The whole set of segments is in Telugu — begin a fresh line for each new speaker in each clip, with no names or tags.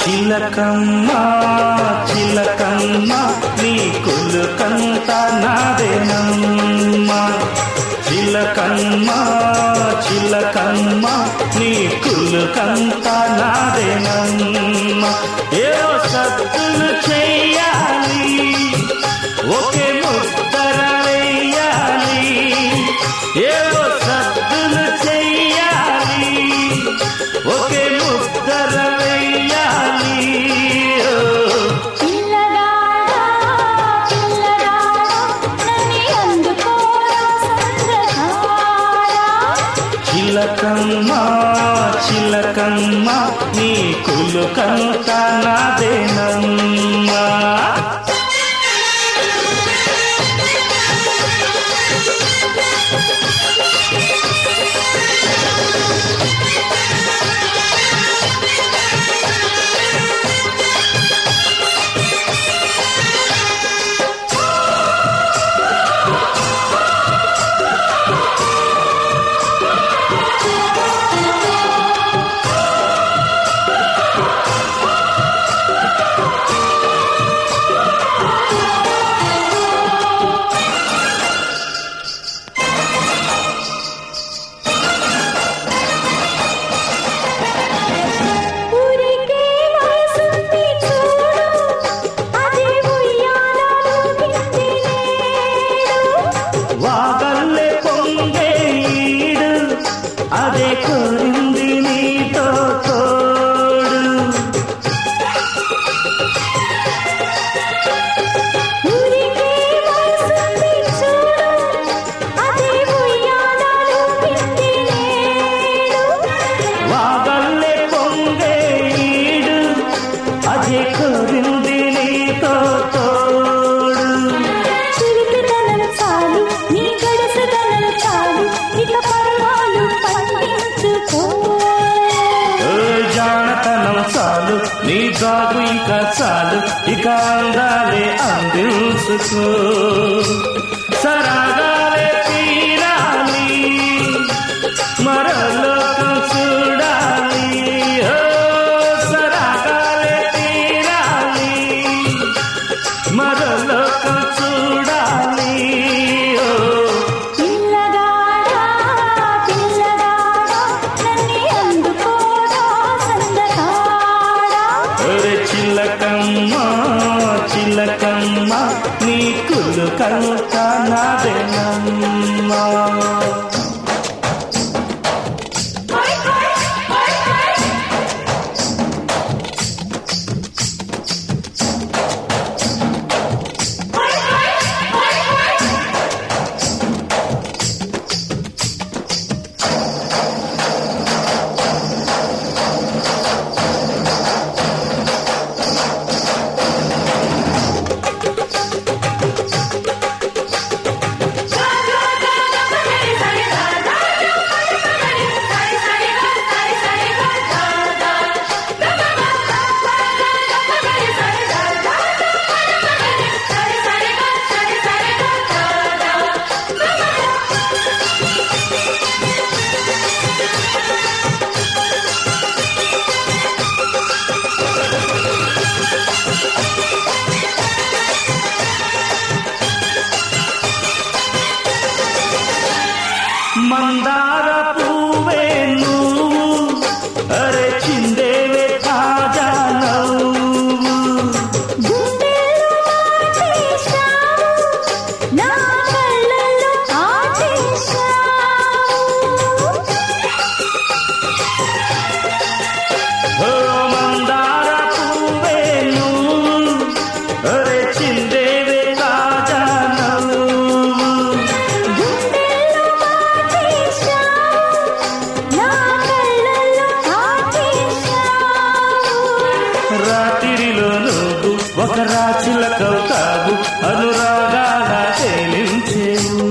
చిలకమ్మ చిలకమ్మ నీ కులుకంత నాదేనమ్మ చిలకమ్మ చిలకమ్మ నీ కులుకంత నాదేనమ్మ ఏవో సత్తులు చెయ్యాలి ఒకే ముద్దర వేయాలి ఏవో సత్తులు చెయ్యాలి ఒకే ముద్దర చిలకమ్మ చిలకమ్మ నీ కులుకంత నాదేనమ్మ వాగల్లే పొంగే ఈడు అదే కోరింది నీతో తోడు వాగల్లే పొంగే ఈడు అదే కోరింది నీతో జానతనం చాలు నీ జాగు ఇంకా చాలు ఇక అందాలే అందించుకో సరాగాలే తీరాలి మరలోకం చూడాలి సరాగాలే తీరాలి మరలోకం చూడాలి చిలకమ్మ చిలకమ్మ నీ కులుకంత నాదేనమ్మ మందార పువ్వే నువ్వు అరే చిందేవే తాజా నవ్వు మందార పువ్వే నువ్వు అరే చిందేవే తాజా రాత్రిలో నువ్వు ఒక రాచిలకవుతావు అనురాగాల తేలించేవు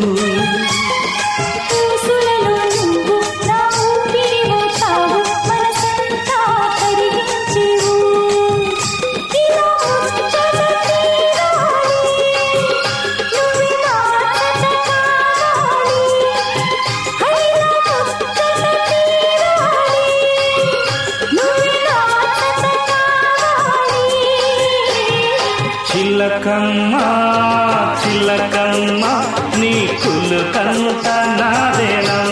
చిలకమ్మ చిలకమ్మ నీ కులుకంత నాదేనమ్మ.